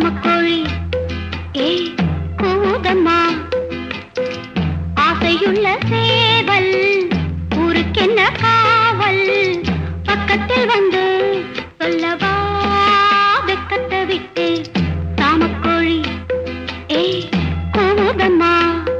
சாமக்கோழி ஏய் கூதம்மா ஆசையுள்ள சேவல் ஊருக்கென்ன காவல் பக்கத்தில் வந்து சொல்லவா வெக்கத்தை விட்டு சாமக்கோழி ஏய் கூதம்மா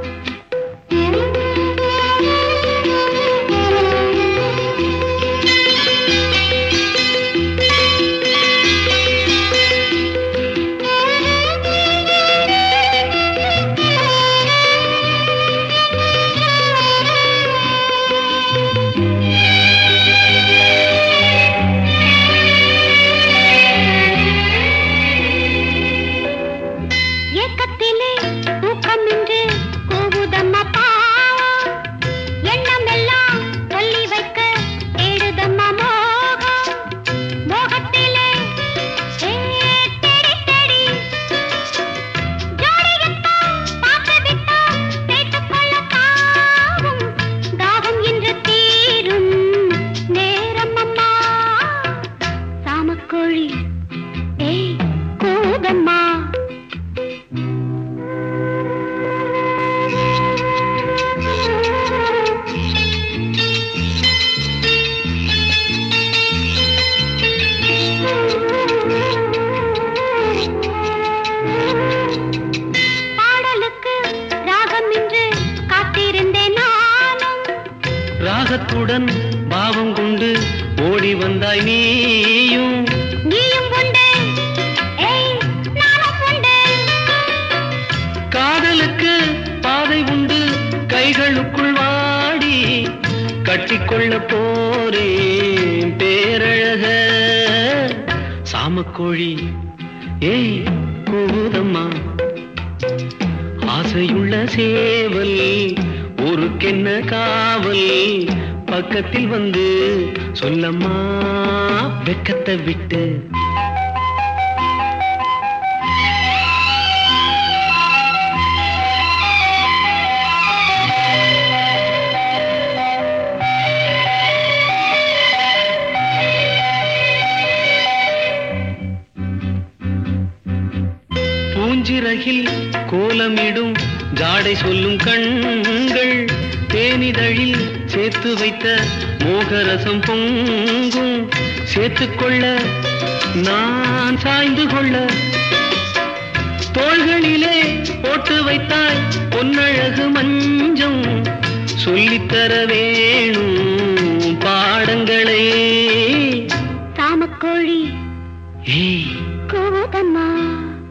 ராகத்துடன் பாவம் கொண்டு ஓடி வந்தாய் நீயும் உண்டு நானும் உண்டு காதலுக்கு பாதை உண்டு கைகளுக்குள் வாடி கட்டிக்கொள்ள போறேன் பேரழக சாமக்கோழி ஏய் கூதம்மா ஆசையுள்ள சேவல் ஊருக்கென்ன காவல் பக்கத்தில் வந்து சொல்லம்மா வெக்கத்தை விட்டு பூஞ்சிறகில் கோலமிடும் ஜாடை சொல்லும் கண்கள் தேனிதழில் சேர்த்து வைத்த மோகரசம் பொங்கும் சேர்த்துக்கொள்ள நான் சாய்ந்து கொள்ள தோள்களிலே போட்டு வைத்தாய் பொன்னழகு மஞ்சம் சொல்லித்தர வேணும் பாடங்களே சாமக்கோழி ஏய் கூதம்மா